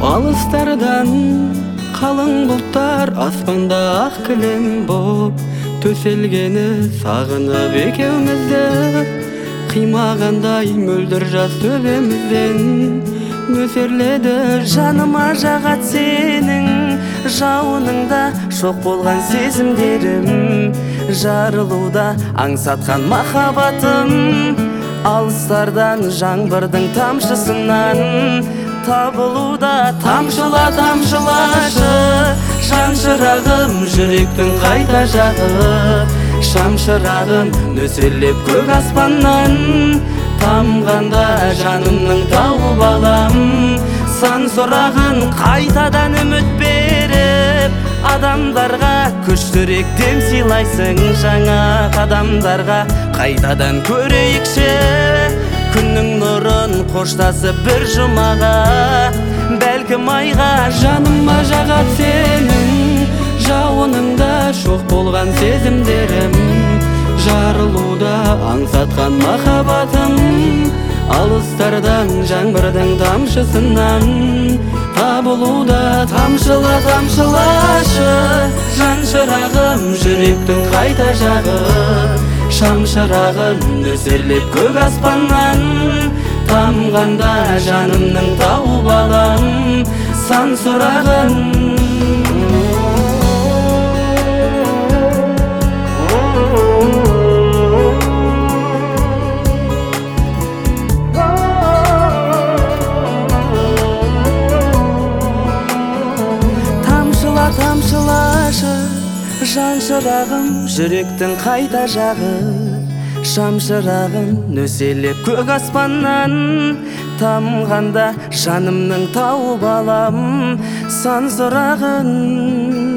Алыстардан қалың бұлттар, аспанда ақ кілем боп төселгені сағынып екеумізді. Қимағандай мөлдір жас төбемізден нөсерледі. Жаныма жағат сенің жауыныңда шоқ болған сезімдерім, жарылуда аңсатқан махаббатым. Алыстардан жаңбырдың тамшысынан табылуда. Тамшыла тамшылашы жан шырағым, жүректің қайта жағы. Шамшырағым нөсерлеп көк аспаннан, тамғанда жанымның тауып алам. Сан сұрағын қайтадан үміт беріп, адамдарға күштірек дем сыйлайсың. Жаңа қадамдарға қайтадан көрейікші күннің нұрын, қоштасып бір жұмаға, бәлкім айға. Жаныма жағат сенің жауыныңда шоқ болған сезімдерім, жарылуда аңсатқан махаббатым. Алыстардан жаңбырдың тамшысынан табылуда. Тамшыла тамшылашы жан шырағым, жүректің қайта жағы. Шамшырағым нөсерлеп көк аспаннан, тамғанда жанымның тауып алам. Сан сұрағын тамшылашы жан шырағым, жүректің қайта жағы. Шамшырағым нөсерлеп көк аспаннан, тамғанда жанымның тауып алам. Сан сұрағын